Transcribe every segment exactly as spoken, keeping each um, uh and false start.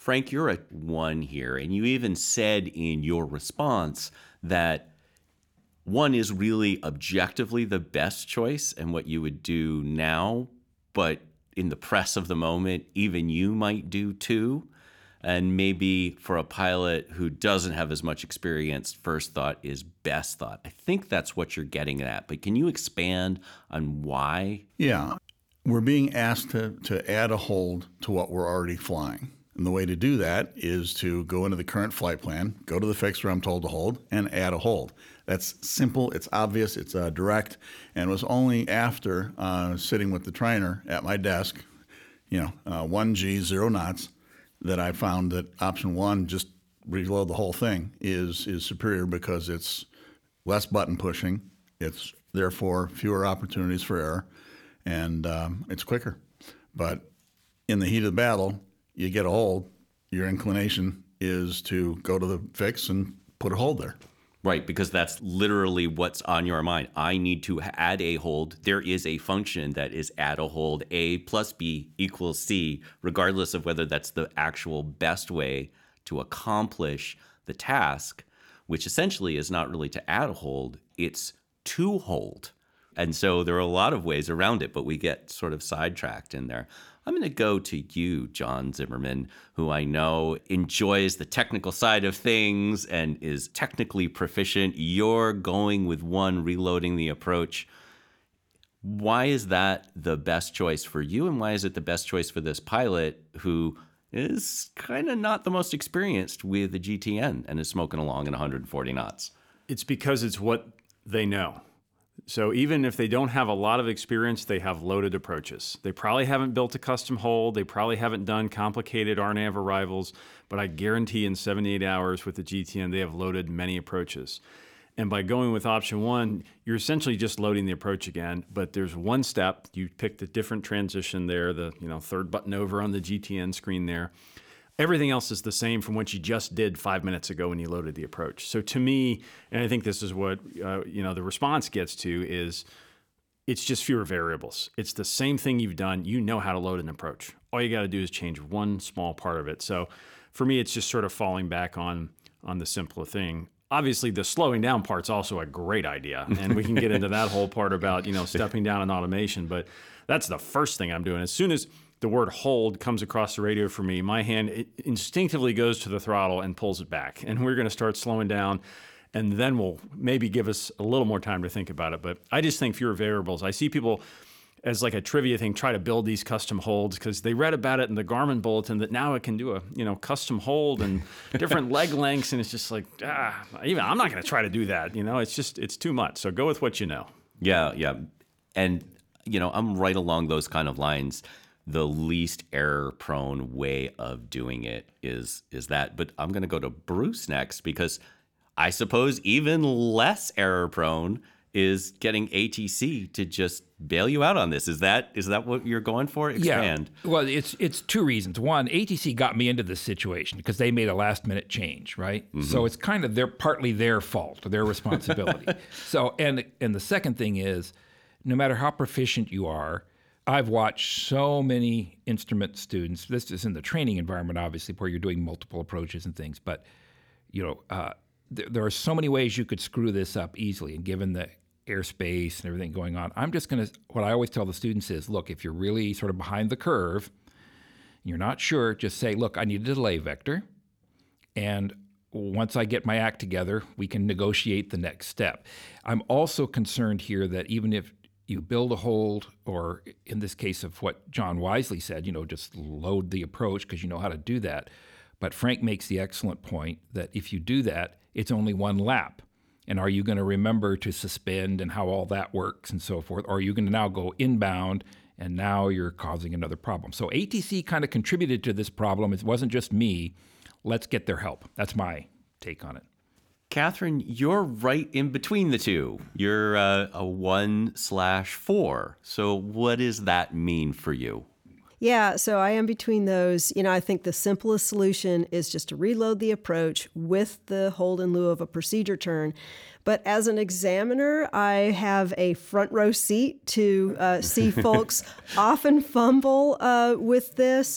Frank, you're at one here, and you even said in your response that one is really objectively the best choice and what you would do now, but in the press of the moment, even you might do two. And maybe for a pilot who doesn't have as much experience, first thought is best thought. I think that's what you're getting at, but can you expand on why? Yeah. We're being asked to, to add a hold to what we're already flying. And the way to do that is to go into the current flight plan, go to the fix where I'm told to hold, and add a hold. That's simple, it's obvious, it's uh, direct, and it was only after uh, sitting with the trainer at my desk, you know, uh, one G, zero knots, that I found that option one, just reload the whole thing, is is superior because it's less button pushing, it's therefore fewer opportunities for error, and um, it's quicker. But in the heat of the battle, you get a hold, your inclination is to go to the fix and put a hold there. Right, because that's literally what's on your mind. I need to add a hold. There is a function that is add a hold. A plus B equals C, regardless of whether that's the actual best way to accomplish the task, which essentially is not really to add a hold, it's to hold. And so there are a lot of ways around it, but we get sort of sidetracked in there. I'm going to go to you, John Zimmerman, who I know enjoys the technical side of things and is technically proficient. You're going with one, reloading the approach. Why is that the best choice for you, and why is it the best choice for this pilot who is kind of not the most experienced with the G T N and is smoking along at one hundred forty knots? It's because it's what they know. So even if they don't have a lot of experience, they have loaded approaches. They probably haven't built a custom hold. They probably haven't done complicated R NAV arrivals, but I guarantee in seventy-eight hours with the G T N, they have loaded many approaches. And by going with option one, you're essentially just loading the approach again, but there's one step. You pick the different transition there, the you know third button over on the G T N screen there. Everything else is the same from what you just did five minutes ago when you loaded the approach. So to me, and I think this is what uh, you know the response gets to, is it's just fewer variables. It's the same thing you've done. You know how to load an approach. All you got to do is change one small part of it. So for me, it's just sort of falling back on on the simpler thing. Obviously, the slowing down part's also a great idea, and we can get into that whole part about you know stepping down in automation. But that's the first thing I'm doing. As soon as the word hold comes across the radio for me, my hand it instinctively goes to the throttle and pulls it back. And we're going to start slowing down, and then we'll maybe give us a little more time to think about it. But I just think fewer variables. I see people, as like a trivia thing, try to build these custom holds because they read about it in the Garmin bulletin that now it can do a you know custom hold and different leg lengths. And it's just like, ah, even I'm not going to try to do that. You know, it's just, it's too much. So go with what you know. Yeah, yeah. And, you know, I'm right along those kind of lines. The least error-prone way of doing it is is that. But I'm going to go to Bruce next because I suppose even less error-prone is getting A T C to just bail you out on this. Is that is that what you're going for? Expand. Yeah. Well, it's it's two reasons. One, A T C got me into this situation because they made a last-minute change, right? Mm-hmm. So it's kind of their partly their fault, their responsibility. so and and the second thing is, no matter how proficient you are, I've watched so many instrument students. This is in the training environment, obviously, where you're doing multiple approaches and things. But you know, uh, th- there are so many ways you could screw this up easily. And given the airspace and everything going on, I'm just going to. What I always tell the students is, look, if you're really sort of behind the curve, you're not sure, just say, look, I need a delay vector, and once I get my act together, we can negotiate the next step. I'm also concerned here that even if you build a hold, or in this case of what John wisely said, you know, just load the approach because you know how to do that. But Frank makes the excellent point that if you do that, it's only one lap. And are you going to remember to suspend and how all that works and so forth? Or are you going to now go inbound and now you're causing another problem? So A T C kind of contributed to this problem. It wasn't just me. Let's get their help. That's my take on it. Catherine, you're right in between the two. You're uh, a one slash four. So what does that mean for you? Yeah, so I am between those. You know, I think the simplest solution is just to reload the approach with the hold in lieu of a procedure turn. But as an examiner, I have a front row seat to uh, see folks often fumble uh, with this.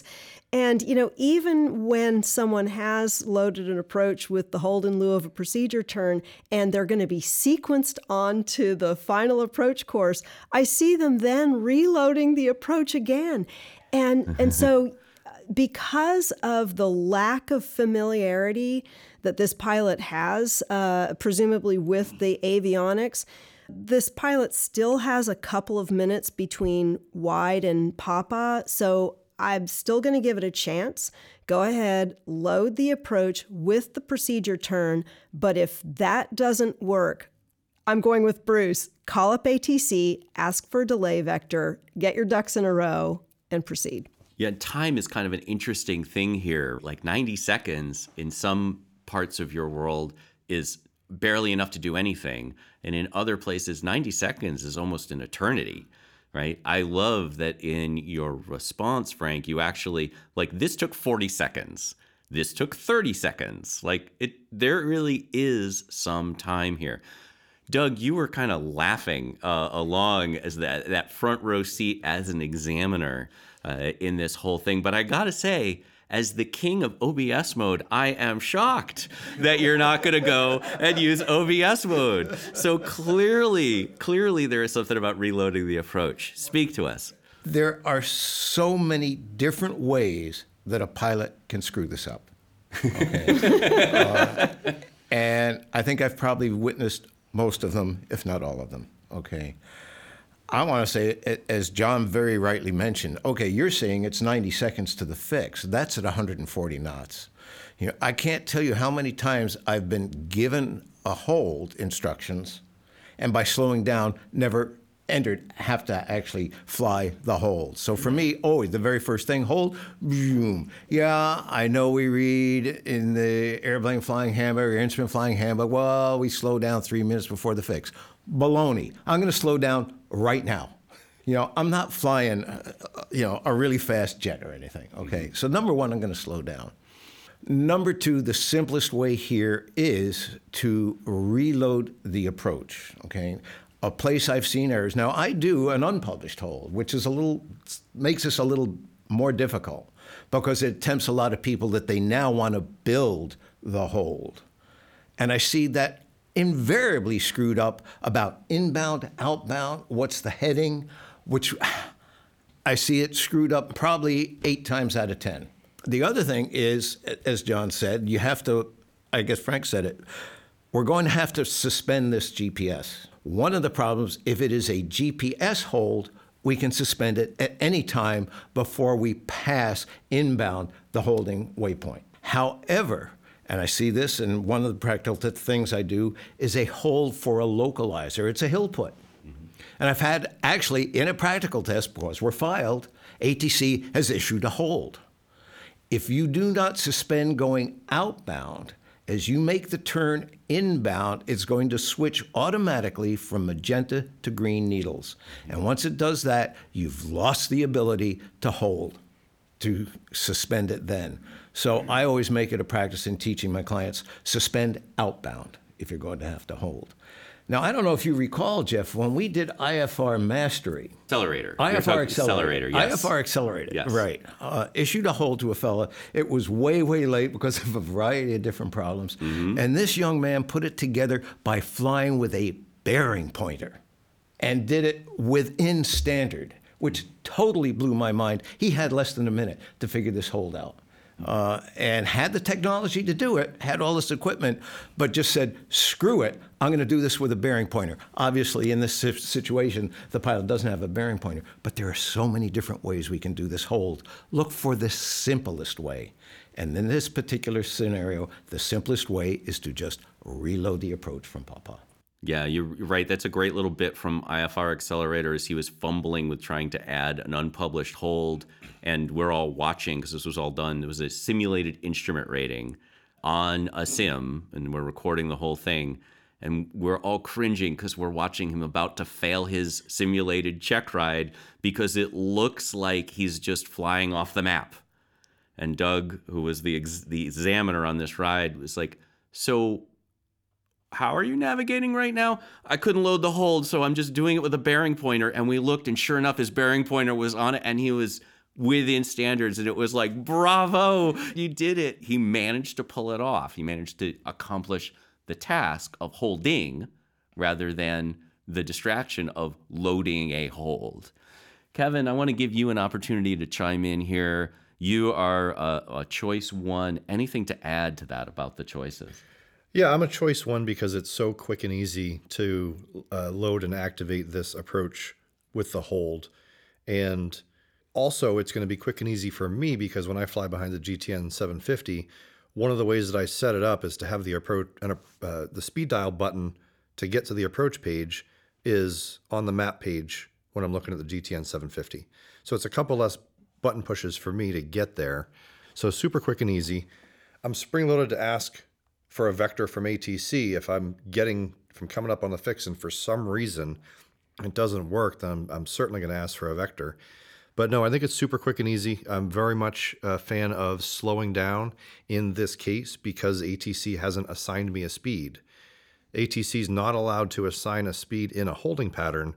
And, you know, even when someone has loaded an approach with the hold in lieu of a procedure turn and they're going to be sequenced onto the final approach course, I see them then reloading the approach again. And, and so because of the lack of familiarity that this pilot has, uh, presumably with the avionics, this pilot still has a couple of minutes between wide and papa. So I'm still going to give it a chance. Go ahead, load the approach with the procedure turn. But if that doesn't work, I'm going with Bruce. Call up A T C, ask for a delay vector, get your ducks in a row, and proceed. Yeah, time is kind of an interesting thing here. Like ninety seconds in some parts of your world is barely enough to do anything. And in other places, ninety seconds is almost an eternity. Right? I love that in your response, Frank, you actually, like, this took forty seconds. This took thirty seconds. Like, it, there really is some time here. Doug, you were kind of laughing uh, along as that, that front row seat as an examiner uh, in this whole thing. But I got to say, as the king of O B S mode, I am shocked that you're not going to go and use O B S mode. So clearly, clearly there is something about reloading the approach. Speak to us. There are so many different ways that a pilot can screw this up. Okay? uh, and I think I've probably witnessed most of them, if not all of them. Okay. I want to say, as John very rightly mentioned, okay, you're saying it's ninety seconds to the fix. That's at one hundred forty knots. You know, I can't tell you how many times I've been given a hold instructions, and by slowing down, never entered, have to actually fly the hold. So for me, always the very first thing, hold, boom. Yeah, I know we read in the airplane flying handbook or instrument flying handbook, well, we slow down three minutes before the fix. Baloney. I'm going to slow down right now. You know, I'm not flying, uh, you know, a really fast jet or anything, okay? So number one, I'm going to slow down. Number two, the simplest way here is to reload the approach, okay? A place I've seen errors. Now, I do an unpublished hold, which is a little, makes this a little more difficult because it tempts a lot of people that they now want to build the hold. And I see that invariably screwed up about inbound, outbound, what's the heading, which I see it screwed up probably eight times out of ten. The other thing is, as John said, you have to, I guess Frank said it, we're going to have to suspend this G P S. One of the problems, if it is a G P S hold, we can suspend it at any time before we pass inbound the holding waypoint. However, and I see this, and one of the practical things I do is a hold for a localizer. It's a hill put. Mm-hmm. And I've had, actually, in a practical test, because we're filed, A T C has issued a hold. If you do not suspend going outbound, as you make the turn inbound, it's going to switch automatically from magenta to green needles. And once it does that, you've lost the ability to hold, to suspend it then. So I always make it a practice in teaching my clients, suspend outbound if you're going to have to hold. Now, I don't know if you recall, Jeff, when we did I F R Mastery. Accelerator. I F R You're Accelerator. Accelerator, yes. I F R Accelerator, yes. Right. Uh, issued a hold to a fella. It was way, way late because of a variety of different problems. Mm-hmm. And this young man put it together by flying with a bearing pointer and did it within standard, which totally blew my mind. He had less than a minute to figure this hold out. Uh, and had the technology to do it, had all this equipment, but just said, screw it, I'm going to do this with a bearing pointer. Obviously, in this situation, the pilot doesn't have a bearing pointer, but there are so many different ways we can do this hold. Look for the simplest way. And in this particular scenario, the simplest way is to just reload the approach from Papa. Yeah, you're right. That's a great little bit from I F R Accelerator as he was fumbling with trying to add an unpublished hold. And we're all watching because this was all done. It was a simulated instrument rating on a sim, and we're recording the whole thing. And we're all cringing because we're watching him about to fail his simulated check ride because it looks like he's just flying off the map. And Doug, who was the ex- the examiner on this ride, was like, so how are you navigating right now? I couldn't load the hold, so I'm just doing it with a bearing pointer. And we looked, and sure enough, his bearing pointer was on it, and he was within standards. And it was like, bravo, you did it. He managed to pull it off. He managed to accomplish the task of holding rather than the distraction of loading a hold. Kevin, I want to give you an opportunity to chime in here. You are a, a choice one. Anything to add to that about the choices? Yeah, I'm a choice one because it's so quick and easy to uh, load and activate this approach with the hold. And also, it's going to be quick and easy for me because when I fly behind the G T N seven fifty, one of the ways that I set it up is to have the approach and uh, the speed dial button to get to the approach page is on the map page when I'm looking at the G T N seven fifty. So it's a couple less button pushes for me to get there. So super quick and easy. I'm spring-loaded to ask for a vector from A T C. If I'm getting from coming up on the fix and for some reason it doesn't work, then I'm, I'm certainly going to ask for a vector. But no, I think it's super quick and easy. I'm very much a fan of slowing down in this case because A T C hasn't assigned me a speed. A T C is not allowed to assign a speed in a holding pattern,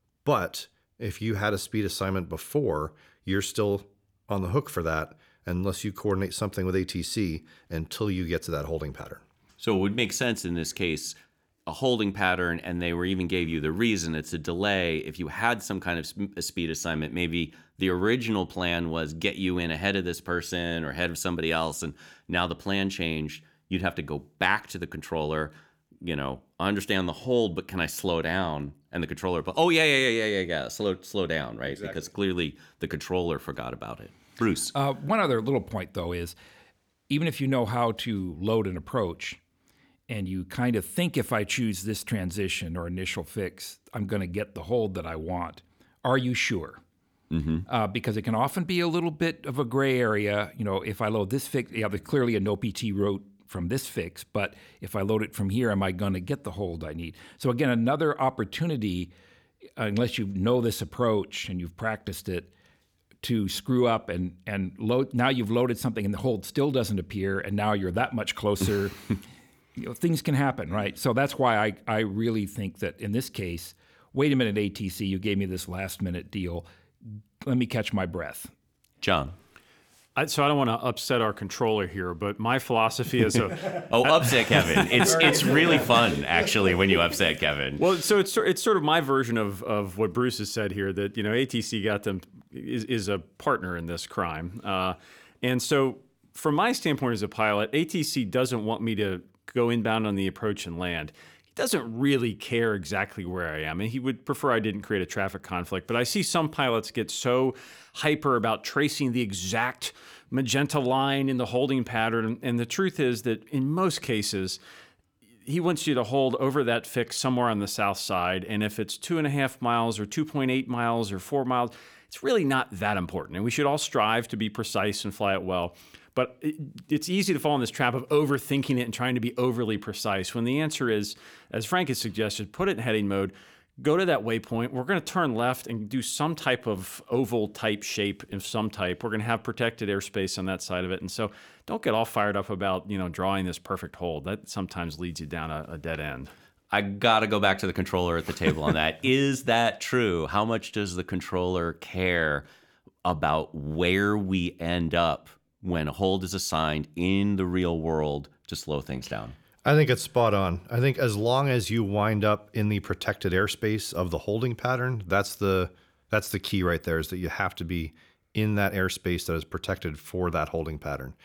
but if you had a speed assignment before, you're still on the hook for that unless you coordinate something with A T C until you get to that holding pattern. So it would make sense in this case, a holding pattern, and they were even gave you the reason. It's a delay. If you had some kind of sp- a speed assignment, maybe the original plan was get you in ahead of this person or ahead of somebody else, and now the plan changed. You'd have to go back to the controller, you know, understand the hold, but can I slow down? And the controller, but oh yeah, yeah, yeah, yeah, yeah, yeah, slow, slow down, right? Exactly. Because clearly the controller forgot about it. Bruce. Uh, one other little point though is, even if you know how to load an approach, and you kind of think if I choose this transition or initial fix, I'm going to get the hold that I want. Are you sure? Mm-hmm. Uh, because it can often be a little bit of a gray area. You know, if I load this fix, yeah, there's clearly a no P T route from this fix, but if I load it from here, am I going to get the hold I need? So again, another opportunity, unless you know this approach and you've practiced it, to screw up and and load. Now you've loaded something and the hold still doesn't appear, and now you're that much closer. You know, things can happen, right? So that's why I, I really think that in this case, wait a minute, A T C, you gave me this last minute deal. Let me catch my breath. John. I, so I don't want to upset our controller here, but my philosophy is a oh, upset Kevin. It's it's really fun actually when you upset Kevin. Well, so it's it's sort of my version of of what Bruce has said here, that you know A T C got them is, is a partner in this crime, uh, and so from my standpoint as a pilot, A T C doesn't want me to go inbound on the approach and land. He doesn't really care exactly where I am, and he would prefer I didn't create a traffic conflict. But I see some pilots get so hyper about tracing the exact magenta line in the holding pattern, and the truth is that in most cases, he wants you to hold over that fix somewhere on the south side, and if it's two and a half miles or two point eight miles or four miles, it's really not that important, and we should all strive to be precise and fly it well. But it, it's easy to fall in this trap of overthinking it and trying to be overly precise, when the answer is, as Frank has suggested, put it in heading mode, go to that waypoint. We're going to turn left and do some type of oval type shape of some type. We're going to have protected airspace on that side of it. And so don't get all fired up about, you know, drawing this perfect hold. That sometimes leads you down a, a dead end. I got to go back to the controller at the table on that. Is that true? How much does the controller care about where we end up when a hold is assigned in the real world to slow things down? I think it's spot on. I think as long as you wind up in the protected airspace of the holding pattern, that's the that's the key right there, is that you have to be in that airspace that is protected for that holding pattern.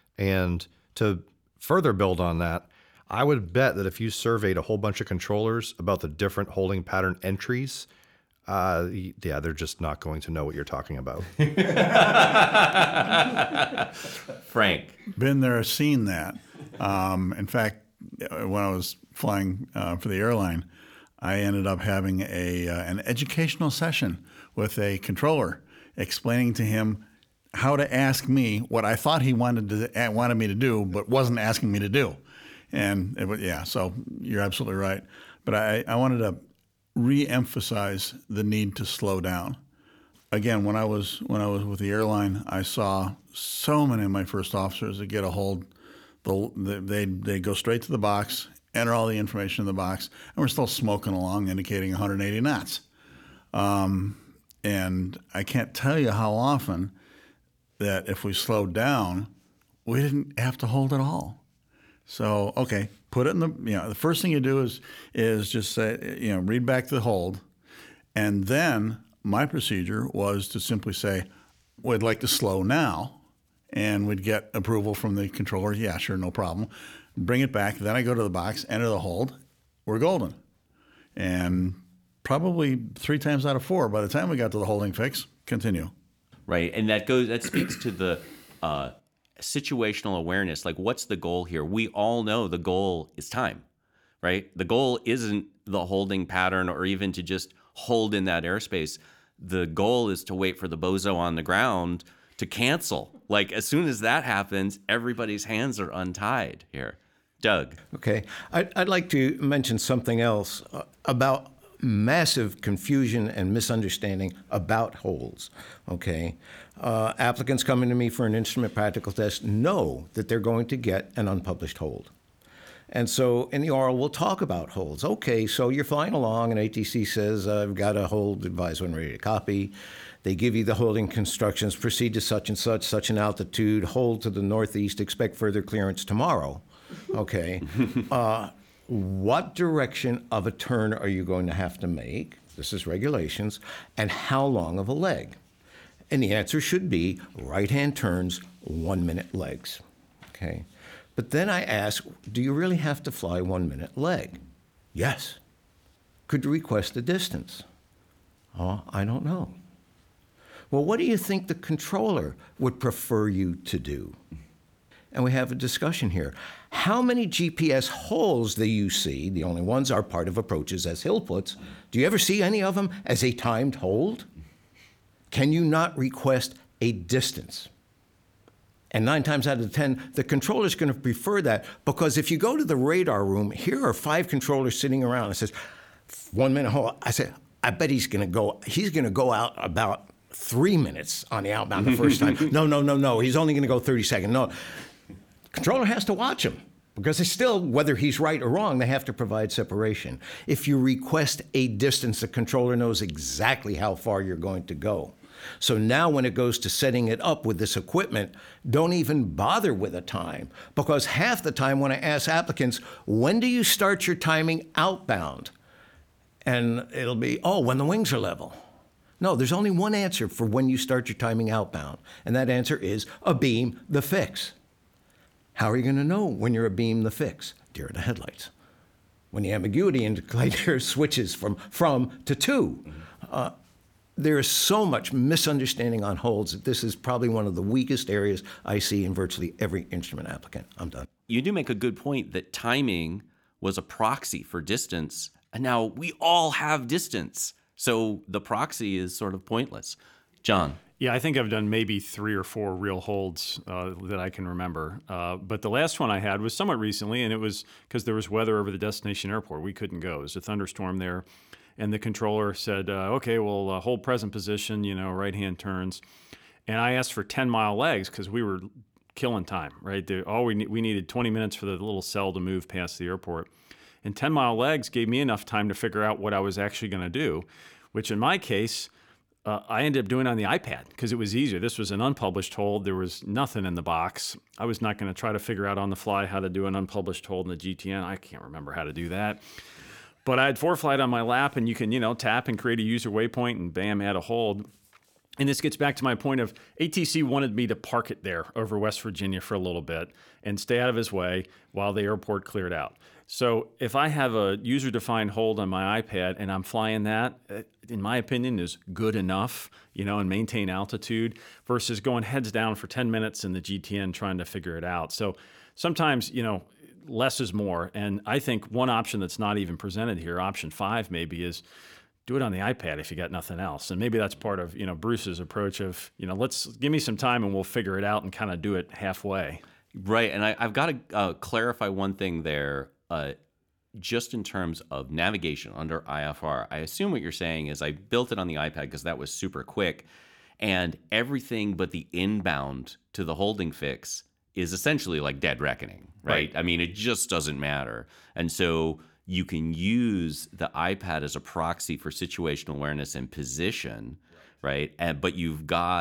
And to further build on that, I would bet that if you surveyed a whole bunch of controllers about the different holding pattern entries, uh, yeah, they're just not going to know what you're talking about. Frank. Been there, seen that. Um, in fact, when I was flying uh, for the airline, I ended up having a uh, an educational session with a controller, explaining to him how to ask me what I thought he wanted to wanted me to do, but wasn't asking me to do. And it was, yeah, so you're absolutely right. But I, I wanted to re-emphasize the need to slow down. Again, when I was when I was with the airline, I saw so many of my first officers that get a hold. The, they they go straight to the box, enter all the information in the box, and we're still smoking along, indicating one hundred eighty knots. Um, and I can't tell you how often that if we slowed down, we didn't have to hold at all. So, okay, put it in the, you know, the first thing you do is is just say, you know, read back the hold. And then my procedure was to simply say, we'd like to slow now. And we'd get approval from the controller. Yeah, sure, no problem. Bring it back. Then I go to the box, enter the hold. We're golden. And probably three times out of four, by the time we got to the holding fix, continue. Right, and that goes that speaks to the uh, situational awareness. Like, what's the goal here? We all know the goal is time, right? The goal isn't the holding pattern or even to just hold in that airspace. The goal is to wait for the bozo on the ground to cancel. Like, as soon as that happens, everybody's hands are untied here. Doug. Okay. I'd, I'd like to mention something else uh, about massive confusion and misunderstanding about holds. Okay. Uh, applicants coming to me for an instrument practical test know that they're going to get an unpublished hold. And so in the oral, we'll talk about holds. Okay, so you're flying along and A T C says, uh, I've got a hold advised when ready to copy. They give you the holding instructions, proceed to such and such, such an altitude, hold to the northeast, expect further clearance tomorrow. Okay. uh, what direction of a turn are you going to have to make? This is regulations. And how long of a leg? And the answer should be right-hand turns, one-minute legs. Okay. But then I ask, do you really have to fly one-minute leg? Yes. Could you request a distance? Oh, I don't know. Well, what do you think the controller would prefer you to do? And we have a discussion here. How many G P S holes do you see? The only ones are part of approaches as hill puts. Do you ever see any of them as a timed hold? Can you not request a distance? And nine times out of ten, the controller's going to prefer that, because if you go to the radar room, here are five controllers sitting around. It says, one minute hold. I said, I bet he's going to go, he's going to go out about three minutes on the outbound the first time. No, no, no, no. He's only going to go thirty seconds. No. Controller has to watch him, because they still, whether he's right or wrong, they have to provide separation. If you request a distance, the controller knows exactly how far you're going to go. So now when it goes to setting it up with this equipment, don't even bother with a time, because half the time when I ask applicants, when do you start your timing outbound? And it'll be, oh, when the wings are level. No, there's only one answer for when you start your timing outbound, and that answer is a beam the fix. How are you going to know when you're a beam the fix? Deer in the headlights. When the ambiguity indicator switches from from to to. Uh, there is so much misunderstanding on holds that this is probably one of the weakest areas I see in virtually every instrument applicant. I'm done. You do make a good point that timing was a proxy for distance, and now we all have distance. So the proxy is sort of pointless. John. Yeah, I think I've done maybe three or four real holds uh, that I can remember. Uh, but the last one I had was somewhat recently, and it was because there was weather over the destination airport. We couldn't go. There was a thunderstorm there. And the controller said, uh, okay, well, uh, hold present position, you know, right-hand turns. And I asked for ten-mile legs because we were killing time, right? There, all we, ne- we needed twenty minutes for the little cell to move past the airport. And ten-mile legs gave me enough time to figure out what I was actually going to do, which in my case, uh, I ended up doing on the iPad because it was easier. This was an unpublished hold. There was nothing in the box. I was not going to try to figure out on the fly how to do an unpublished hold in the G T N. I can't remember how to do that. But I had ForeFlight on my lap, and you can, you know, tap and create a user waypoint and bam, add a hold. And this gets back to my point of A T C wanted me to park it there over West Virginia for a little bit and stay out of his way while the airport cleared out. So if I have a user-defined hold on my iPad and I'm flying that, in my opinion, is good enough, you know, and maintain altitude versus going heads down for ten minutes in the G T N trying to figure it out. So sometimes, you know, less is more. And I think one option that's not even presented here, option five maybe, is do it on the iPad if you got nothing else. And maybe that's part of, you know, Bruce's approach of, you know, let's give me some time and we'll figure it out and kind of do it halfway. Right. And I, I've got to uh, clarify one thing there. Uh, just in terms of navigation under I F R, I assume what you're saying is I built it on the iPad because that was super quick, and everything but the inbound to the holding fix is essentially like dead reckoning, right? right? I mean, it just doesn't matter. And so you can use the iPad as a proxy for situational awareness and position, right? And, but you've got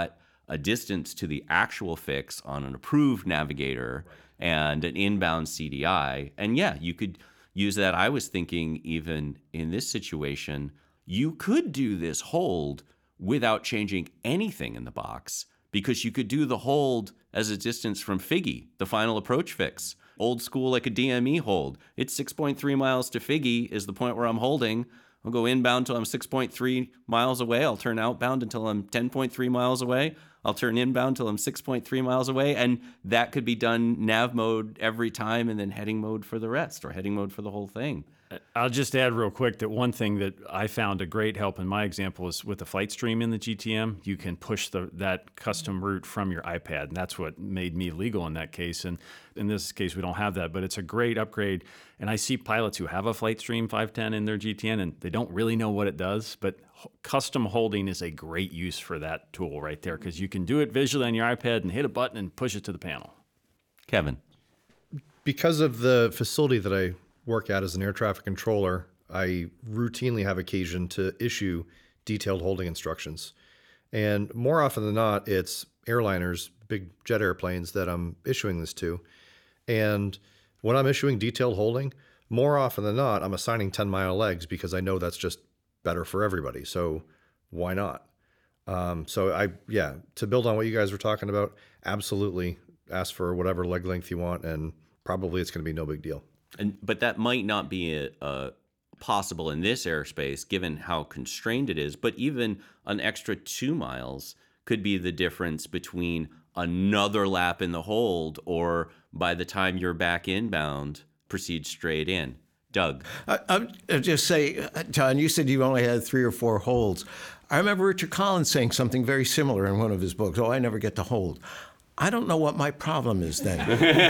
a distance to the actual fix on an approved navigator and an inbound C D I. And yeah, you could use that. I was thinking even in this situation, you could do this hold without changing anything in the box, because you could do the hold as a distance from Figgy, the final approach fix. Old school, like a D M E hold. It's six point three miles to Figgy is the point where I'm holding. I'll go inbound until I'm six point three miles away. I'll turn outbound until I'm ten point three miles away. I'll turn inbound until I'm six point three miles away. And that could be done nav mode every time and then heading mode for the rest, or heading mode for the whole thing. I'll just add real quick that one thing that I found a great help in my example is with the flight stream in the G T M, you can push the, that custom route from your iPad. And that's what made me legal in that case. And in this case, we don't have that, but it's a great upgrade. And I see pilots who have a flight stream five ten in their G T N and they don't really know what it does, but custom holding is a great use for that tool right there, because you can do it visually on your iPad and hit a button and push it to the panel. Kevin. Because of the facility that I work at as an air traffic controller, I routinely have occasion to issue detailed holding instructions. And more often than not, it's airliners, big jet airplanes that I'm issuing this to. And when I'm issuing detailed holding, more often than not, I'm assigning ten mile legs because I know that's just better for everybody. So why not? Um, so I, yeah, to build on what you guys were talking about, absolutely ask for whatever leg length you want, and probably it's going to be no big deal. And but that might not be a, a possible in this airspace, given how constrained it is. But even an extra two miles could be the difference between another lap in the hold, or by the time you're back inbound, proceed straight in. Doug. I, I'll just say, John, you said you only had three or four holds. I remember Richard Collins saying something very similar in one of his books. Oh, I never get to hold. I don't know what my problem is then.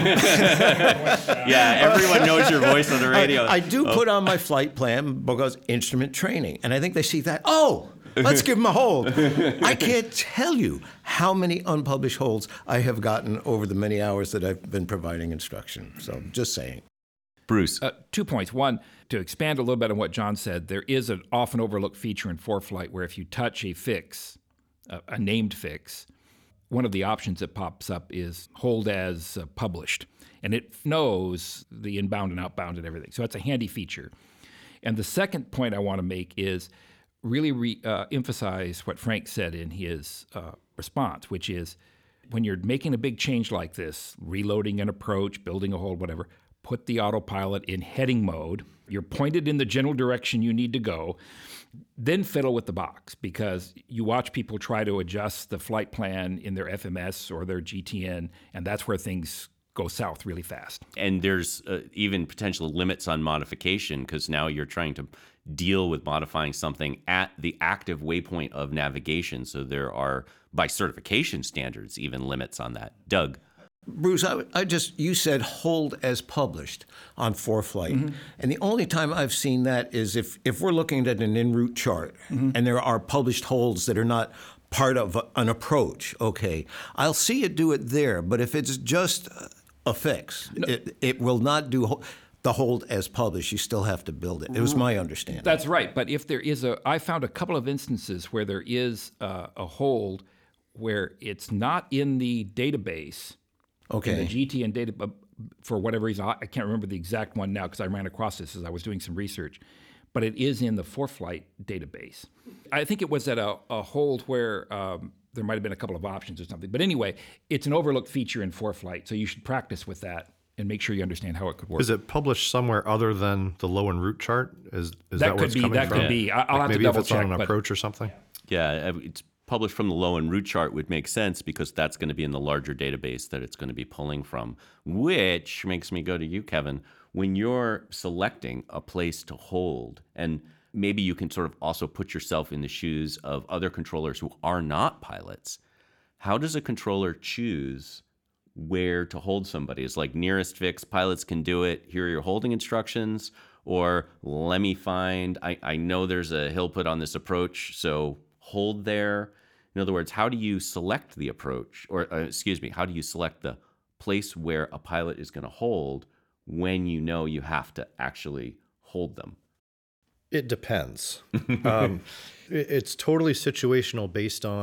Yeah, everyone knows your voice on the radio. I, I do oh. put on my flight plan because instrument training, and I think they see that, oh, let's give them a hold. I can't tell you how many unpublished holds I have gotten over the many hours that I've been providing instruction. So just saying. Bruce. Uh, two points. One, to expand a little bit on what John said, there is an often overlooked feature in ForeFlight where if you touch a fix, a, a named fix, one of the options that pops up is hold as uh, published. And it knows the inbound and outbound and everything. So that's a handy feature. And the second point I want to make is really re, uh, emphasize what Frank said in his uh, response, which is when you're making a big change like this, reloading an approach, building a hold, whatever, put the autopilot in heading mode. You're pointed in the general direction you need to go. Then fiddle with the box, because you watch people try to adjust the flight plan in their F M S or their G T N, and that's where things go south really fast. And there's uh, even potential limits on modification, because now you're trying to deal with modifying something at the active waypoint of navigation. So there are, by certification standards, even limits on that. Doug. Bruce, I, I just, you said hold as published on ForeFlight. Mm-hmm. And the only time I've seen that is if, if we're looking at an en route chart mm-hmm. and there are published holds that are not part of a, an approach, okay, I'll see it do it there. But if it's just a fix, no. it, it will not do the hold as published. You still have to build it. It was my understanding. That's right. But if there is a, I found a couple of instances where there is a, a hold where it's not in the database. Okay. In the G T N data, for whatever reason, I can't remember the exact one now because I ran across this as I was doing some research, but it is in the ForeFlight database. I think it was at a, a hold where um, there might have been a couple of options or something. But anyway, it's an overlooked feature in ForeFlight, so you should practice with that and make sure you understand how it could work. Is it published somewhere other than the low and route chart? Is, is that, that where could it's be, coming that from? could be. I- I'll like have maybe to double if it's check. on an but approach or something? Yeah, it's published from the low and route chart would make sense, because that's going to be in the larger database that it's going to be pulling from, which makes me go to you, Kevin. When you're selecting a place to hold, and maybe you can sort of also put yourself in the shoes of other controllers who are not pilots, how does a controller choose where to hold somebody? Is like nearest fix, pilots can do it, here are your holding instructions, or let me find, I, I know there's a hill put on this approach, so hold there. In other words, how do you select the approach, or uh, excuse me, how do you select the place where a pilot is going to hold when you know you have to actually hold them? It depends. um, it, it's totally situational based on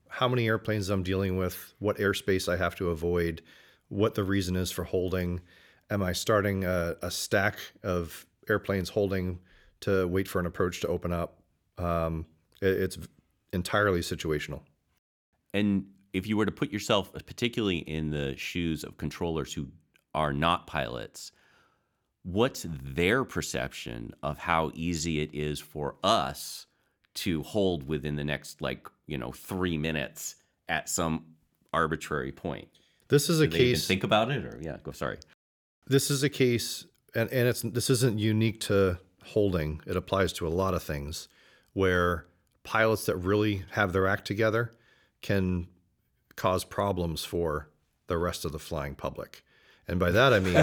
how many airplanes I'm dealing with, what airspace I have to avoid, what the reason is for holding. Am I starting a, a stack of airplanes holding to wait for an approach to open up? Um, it, it's entirely situational. And if you were to put yourself, particularly in the shoes of controllers who are not pilots, what's their perception of how easy it is for us to hold within the next, like, you know, three minutes at some arbitrary point? This is a Do they even case. think about it, or yeah, go. Sorry. This is a case, and, and it's this isn't unique to holding. It applies to a lot of things where pilots that really have their act together can cause problems for the rest of the flying public. And by that, I mean,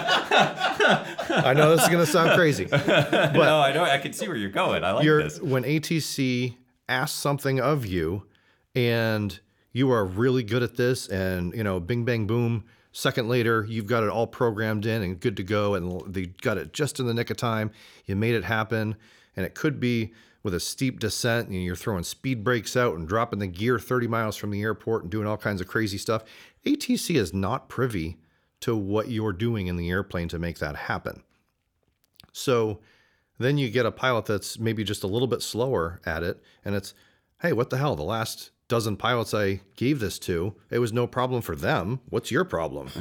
I know this is going to sound crazy, but no, I know. I can see where you're going. I like you're, this. when A T C asks something of you and you are really good at this and, you know, bing, bang, boom, second later, you've got it all programmed in and good to go. And they got it just in the nick of time. You made it happen. And it could be with a steep descent and you're throwing speed brakes out and dropping the gear thirty miles from the airport and doing all kinds of crazy stuff. A T C is not privy to what you're doing in the airplane to make that happen. So then you get a pilot that's maybe just a little bit slower at it, and it's, hey, what the hell? The last dozen pilots I gave this to, it was no problem for them. What's your problem?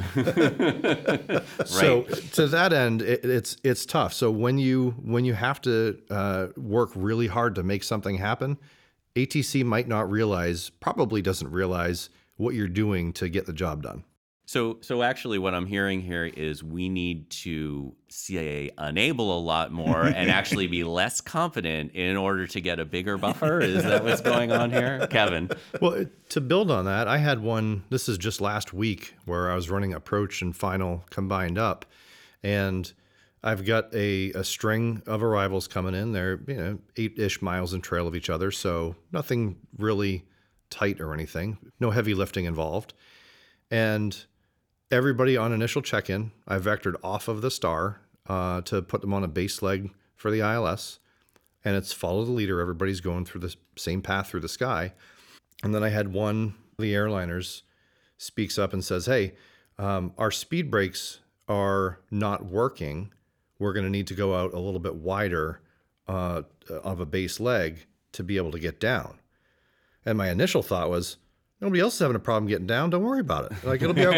So to that end, it, it's it's tough. So when you when you have to uh, work really hard to make something happen, A T C might not realize, probably doesn't realize what you're doing to get the job done. So, so actually, what I'm hearing here is we need to say enable a lot more and actually be less confident in order to get a bigger buffer. Is that what's going on here, Kevin? Well, to build on that, I had one, this is just last week, where I was running approach and final combined up. And I've got a, a string of arrivals coming in. They're, you know, eight-ish miles in trail of each other, so nothing really tight or anything. No heavy lifting involved. And everybody on initial check-in, I vectored off of the star uh, to put them on a base leg for the I L S. And it's follow the leader. Everybody's going through the same path through the sky. And then I had one of the airliners speaks up and says, hey, um, our speed brakes are not working. We're going to need to go out a little bit wider uh, of a base leg to be able to get down. And my initial thought was, nobody else is having a problem getting down. Don't worry about it. Like, it'll be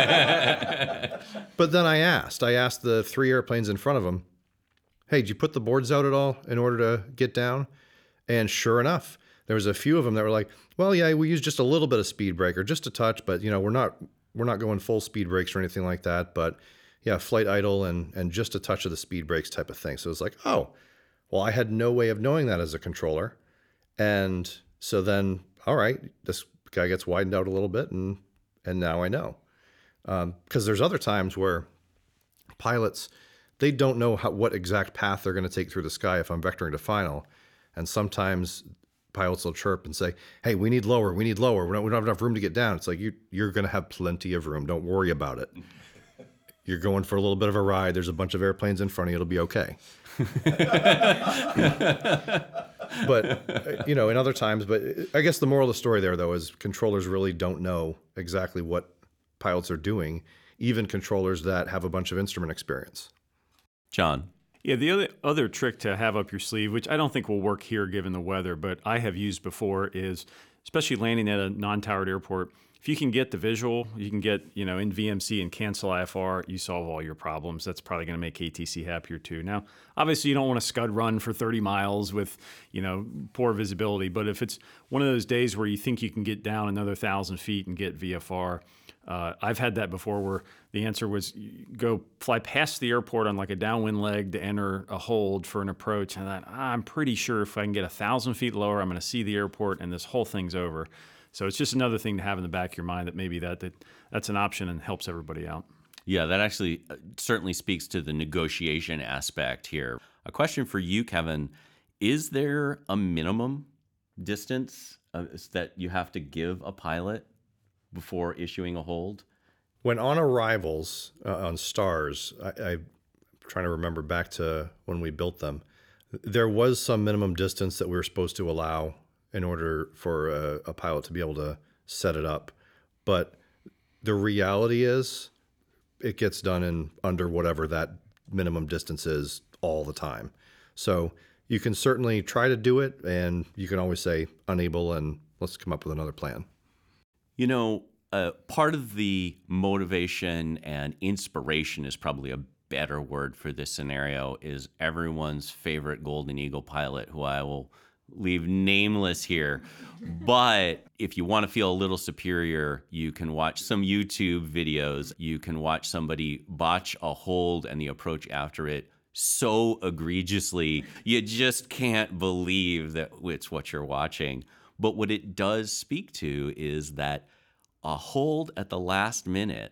okay. But then I asked, I asked the three airplanes in front of them, hey, did you put the boards out at all in order to get down? And sure enough, there was a few of them that were like, well, yeah, we use just a little bit of speed brake or just a touch, but you know, we're not, we're not going full speed brakes or anything like that. But yeah, flight idle and, and just a touch of the speed brakes type of thing. So it's like, oh, well, I had no way of knowing that as a controller. And so then, all right, this guy gets widened out a little bit, and and now I know. Because um, there's other times where pilots, they don't know how, what exact path they're going to take through the sky if I'm vectoring to final. And sometimes pilots will chirp and say, hey, we need lower, we need lower. We don't, we don't have enough room to get down. It's like, you, you're going to have plenty of room. Don't worry about it. You're going for a little bit of a ride. There's a bunch of airplanes in front of you. It'll be okay. But, you know, in other times, but I guess the moral of the story there, though, is controllers really don't know exactly what pilots are doing, even controllers that have a bunch of instrument experience. John. Yeah, the other other trick to have up your sleeve, which I don't think will work here given the weather, but I have used before, is especially landing at a non-towered airport. If you can get the visual, you can get, you know, in V M C and cancel I F R, you solve all your problems. That's probably going to make A T C happier too. Now, obviously, you don't want to scud run for thirty miles with, you know, poor visibility. But if it's one of those days where you think you can get down another thousand feet and get V F R, uh, I've had that before where the answer was go fly past the airport on like a downwind leg to enter a hold for an approach. And I thought, I'm pretty sure if I can get a thousand feet lower, I'm going to see the airport and this whole thing's over. So it's just another thing to have in the back of your mind that maybe that, that that's an option and helps everybody out. Yeah, that actually certainly speaks to the negotiation aspect here. A question for you, Kevin. Is there a minimum distance uh, that you have to give a pilot before issuing a hold? When on arrivals uh, on stars, I, I'm trying to remember back to when we built them, there was some minimum distance that we were supposed to allow in order for a, a pilot to be able to set it up. But the reality is it gets done in under whatever that minimum distance is all the time. So you can certainly try to do it, and you can always say unable and let's come up with another plan. You know, uh, part of the motivation and inspiration is probably a better word for this scenario, is everyone's favorite Golden Eagle pilot, who I will leave nameless here. But if you want to feel a little superior, you can watch some YouTube videos. You can watch somebody botch a hold and the approach after it so egregiously, you just can't believe that it's what you're watching. But what it does speak to is that a hold at the last minute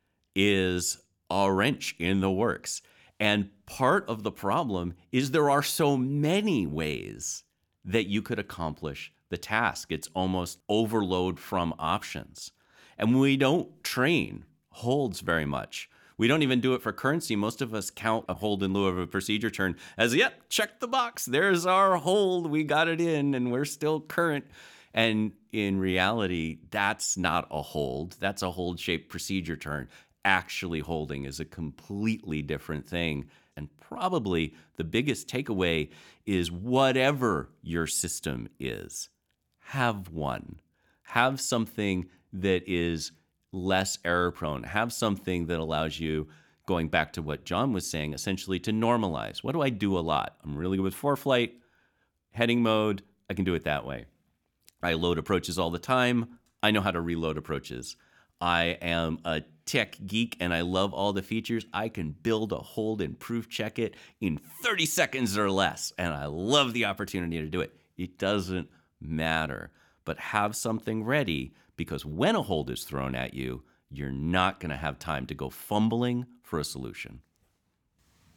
is a wrench in the works. And part of the problem is there are so many ways that you could accomplish the task. It's almost overload from options. And we don't train holds very much. We don't even do it for currency. Most of us count a hold in lieu of a procedure turn as, yep, check the box. There's our hold. We got it in and we're still current. And in reality, that's not a hold. That's a hold-shaped procedure turn. Actually holding is a completely different thing. And probably the biggest takeaway is whatever your system is, have one. Have something that is less error prone. Have something that allows you, going back to what John was saying, essentially to normalize. What do I do a lot? I'm really good with ForeFlight, heading mode. I can do it that way. I load approaches all the time. I know how to reload approaches. I am a tech geek and I love all the features. I can build a hold and proof check it in thirty seconds or less. And I love the opportunity to do it. It doesn't matter. But have something ready, because when a hold is thrown at you, you're not going to have time to go fumbling for a solution.